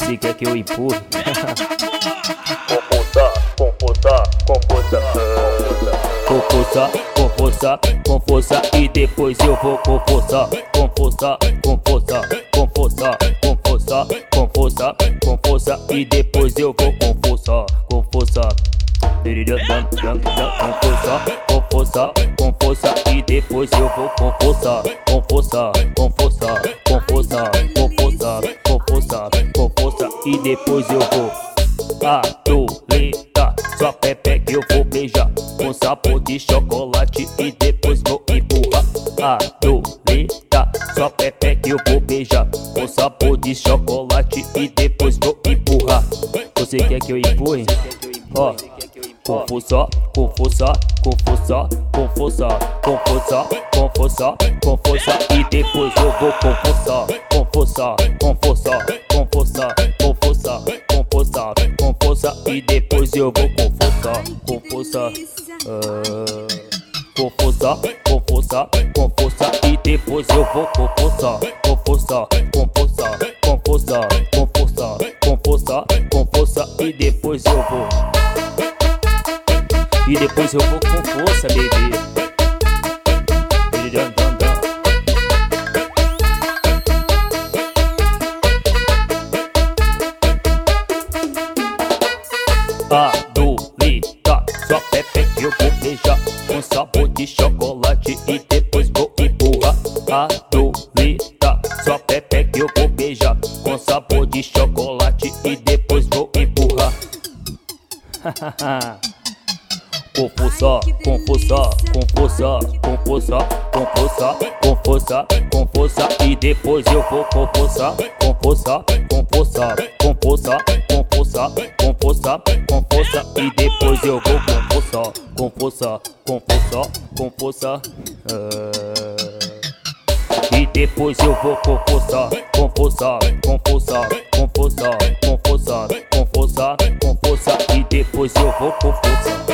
Você quer que eu empurre? Com força, com força, com força. E depois eu vou com força. Com força, com força, com força, com força, com força, com força. E depois eu vou com força, com força. Com força, com força, com força. E depois eu vou com força. Com força, com força, com força, com força, com força, com força. E depois eu vou adoleta, sua pepeca eu vou beijar com sabor de chocolate e depois vou empurrar. Adoleta, sua pepeca eu vou beijar com sabor de chocolate e depois vou empurrar. Você quer que eu empurre? Ó, com força, com força, com força, com força, com força, com força, com força. E depois eu vou com força, com força, com força, com força, com força, com força, com força. E depois eu vou com força, com força, com força, com força, com força. E depois eu vou com força, com força, com força, com força, com força, com força, com força. E depois eu vou. E depois eu vou com força, bebê. Adoleta, sua pepeca eu vou beijar com sabor de chocolate e depois vou empurrar. Adoleta, sua pepeca eu vou beijar com sabor de chocolate e depois vou empurrar. Com força, com força, com força, com força, com força, com força, com força. E depois eu vou com força, com força, com força, com força, com força, com força, com força. E depois eu vou com força, com força, com força, com força. E depois eu vou com força, com força, com força, com força, com força, com força, com força. E depois eu vou com força.